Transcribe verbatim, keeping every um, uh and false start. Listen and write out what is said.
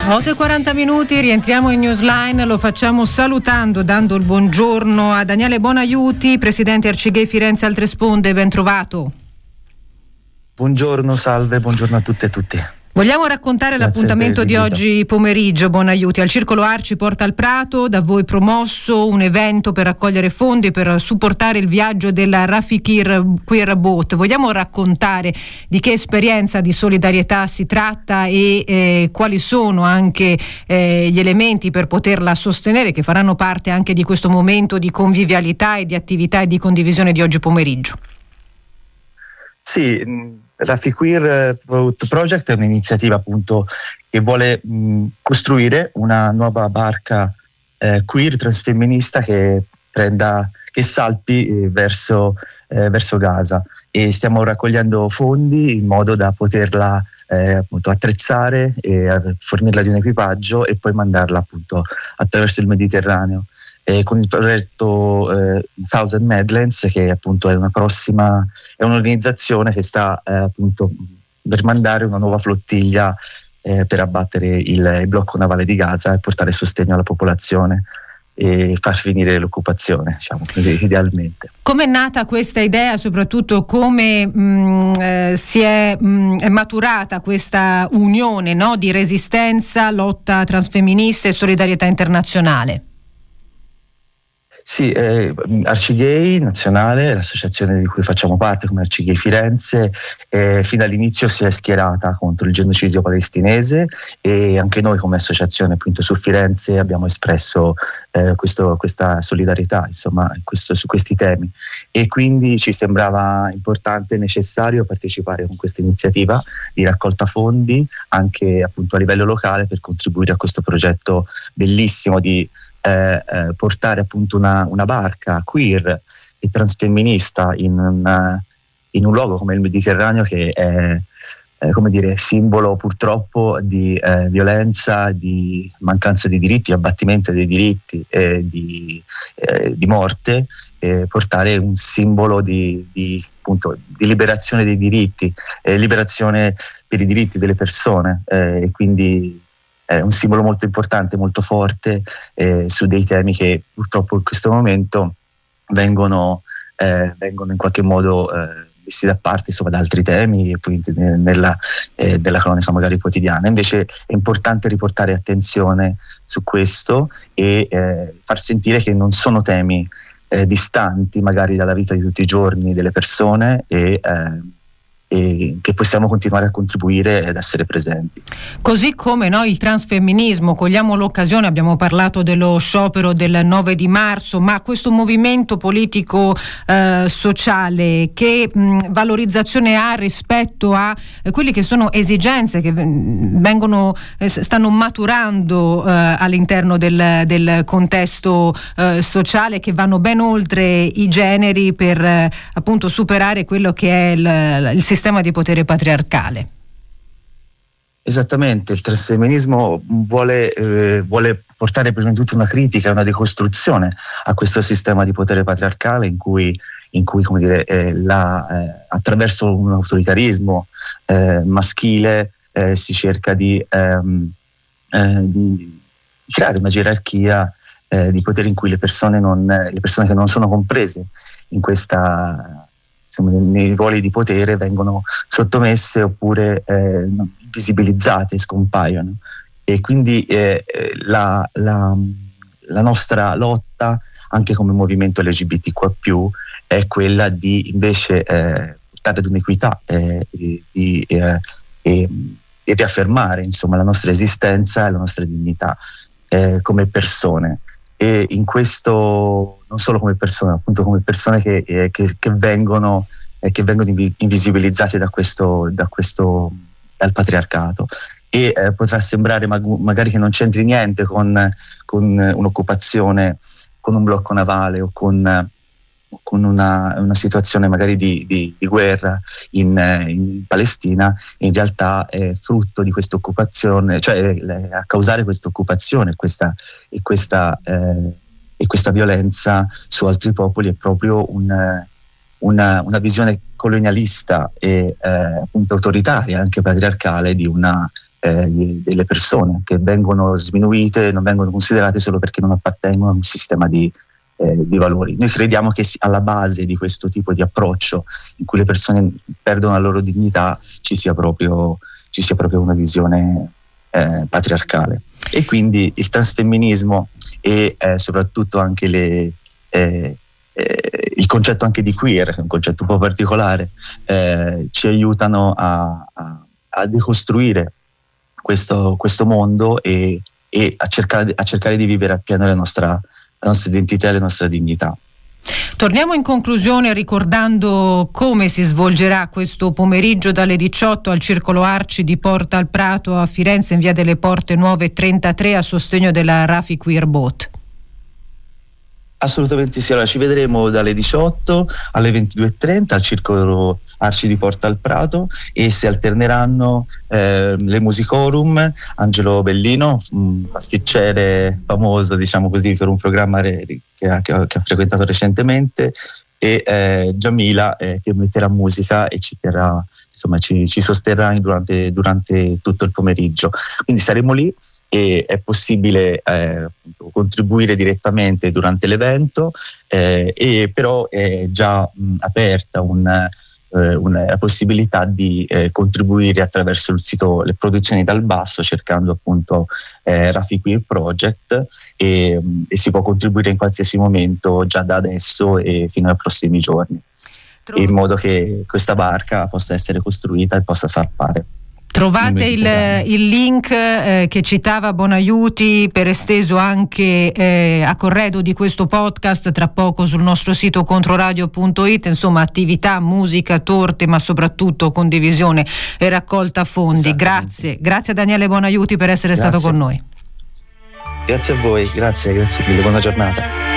otto e quaranta minuti, rientriamo in Newsline, lo facciamo salutando, dando il buongiorno a Daniele Bonaiuti, presidente Arcigay Firenze Altre Sponde, ben trovato. Buongiorno, salve, buongiorno a tutte e tutti. Vogliamo raccontare Grazie l'appuntamento di oggi pomeriggio, Bonaiuti, al Circolo Arci Porta al Prato, da voi promosso un evento per raccogliere fondi per supportare il viaggio della Rafikir Queer Boat. Vogliamo raccontare di che esperienza di solidarietà si tratta e eh, quali sono anche eh, gli elementi per poterla sostenere, che faranno parte anche di questo momento di convivialità e di attività e di condivisione di oggi pomeriggio? Sì, Rafikir Boat Project è un'iniziativa appunto che vuole mh, costruire una nuova barca eh, queer transfemminista che prenda che salpi eh, verso, eh, verso Gaza, e stiamo raccogliendo fondi in modo da poterla eh, appunto attrezzare e fornirla di un equipaggio e poi mandarla appunto attraverso il Mediterraneo. E con il progetto eh, Southern Medlands, che appunto è una prossima, è un'organizzazione che sta eh, appunto per mandare una nuova flottiglia eh, per abbattere il, il blocco navale di Gaza e portare sostegno alla popolazione e far finire l'occupazione, diciamo così, idealmente. Come è nata questa idea, soprattutto come mh, eh, si è, mh, è maturata questa unione, no, di resistenza, lotta transfemminista e solidarietà internazionale? Sì, eh, Arcigay Nazionale, l'associazione di cui facciamo parte come Arcigay Firenze, eh, fin dall'inizio si è schierata contro il genocidio palestinese, e anche noi come associazione appunto su Firenze abbiamo espresso eh, questo, questa solidarietà, insomma, questo, su questi temi, e quindi ci sembrava importante e necessario partecipare con questa iniziativa di raccolta fondi anche appunto a livello locale per contribuire a questo progetto bellissimo di Eh, eh, portare appunto una, una barca queer e transfemminista in, una, in un luogo come il Mediterraneo, che è eh, come dire simbolo purtroppo di eh, violenza, di mancanza di diritti, abbattimento dei diritti e di, eh, di morte, eh, portare un simbolo di, di, appunto, di liberazione dei diritti, eh, liberazione per i diritti delle persone, eh, e quindi è un simbolo molto importante, molto forte eh, su dei temi che purtroppo in questo momento vengono, eh, vengono in qualche modo eh, messi da parte, insomma, da altri temi nella, eh, della cronaca magari quotidiana. Invece è importante riportare attenzione su questo e eh, far sentire che non sono temi eh, distanti magari dalla vita di tutti i giorni delle persone, e eh, e che possiamo continuare a contribuire ed essere presenti. Così come no, il transfemminismo, cogliamo l'occasione, abbiamo parlato dello sciopero del nove di marzo, ma questo movimento politico eh, sociale, che mh, valorizzazione ha rispetto a eh, quelle che sono esigenze che vengono eh, stanno maturando eh, all'interno del, del contesto eh, sociale, che vanno ben oltre i generi per eh, appunto superare quello che è il, il sistema di potere patriarcale? Esattamente, il transfemminismo vuole, eh, vuole portare prima di tutto una critica, una decostruzione a questo sistema di potere patriarcale in cui, in cui come dire, eh, la, eh, attraverso un autoritarismo eh, maschile eh, si cerca di, ehm, eh, di creare una gerarchia eh, di potere in cui le persone, non, le persone che non sono comprese in questa, insomma, nei ruoli di potere vengono sottomesse oppure eh, visibilizzate, scompaiono. E quindi eh, la, la, la nostra lotta, anche come movimento L G B T Q più, è quella di invece eh, portare ad un'equità eh, di, di, eh, e, e riaffermare, insomma, la nostra esistenza e la nostra dignità eh, come persone. E in questo, non solo come persone, appunto come persone che, eh, che, che vengono eh, che vengono invisibilizzate da questo, da questo dal patriarcato. E eh, potrà sembrare mag- magari che non c'entri niente con, con un'occupazione, con un blocco navale o con, con una, una situazione magari di, di, di guerra in, in Palestina. In realtà è frutto di questa occupazione, cioè a causare questa occupazione questa, e, questa, eh, e questa violenza su altri popoli è proprio un, una, una visione colonialista e eh, appunto autoritaria, anche patriarcale, di una eh, delle persone che vengono sminuite, non vengono considerate solo perché non appartengono a un sistema di, eh, di valori. Noi crediamo che alla base di questo tipo di approccio, in cui le persone perdono la loro dignità, ci sia proprio, ci sia proprio una visione eh, patriarcale. E quindi il transfemminismo e eh, soprattutto anche le, eh, eh, il concetto anche di queer, che è un concetto un po' particolare, eh, ci aiutano a, a, a decostruire questo, questo mondo e, e a, cercare, a cercare di vivere appieno la nostra, la nostra identità e la nostra dignità. Torniamo in conclusione ricordando come si svolgerà questo pomeriggio dalle diciotto al Circolo Arci di Porta al Prato a Firenze in via delle Porte Nuove trentatré a sostegno della Rafi Queer Boat. Assolutamente sì, allora ci vedremo dalle diciotto alle ventidue e trenta al Circolo Arci di Porta al Prato e si alterneranno eh, le Musicorum, Angelo Bellino, un pasticcere famoso diciamo così per un programma re, che, ha, che, ha, che ha frequentato recentemente, e eh, Giamila eh, che metterà musica e ci terrà, insomma ci, ci sosterrà durante, durante tutto il pomeriggio, quindi saremo lì. E è possibile eh, contribuire direttamente durante l'evento, eh, e però è già mh, aperta un, eh, una possibilità di eh, contribuire attraverso il sito Le Produzioni dal Basso, cercando appunto eh, Rafi Queer Project, e, e si può contribuire in qualsiasi momento già da adesso e fino ai prossimi giorni, Tro- in modo che questa barca possa essere costruita e possa salpare. Trovate il, il link eh, che citava Bonaiuti, per esteso anche eh, a corredo di questo podcast, tra poco sul nostro sito controradio punto it, insomma attività, musica, torte, ma soprattutto condivisione e raccolta fondi. Grazie, grazie a Daniele Bonaiuti per essere grazie. stato con noi. Grazie a voi, grazie, grazie mille, buona giornata.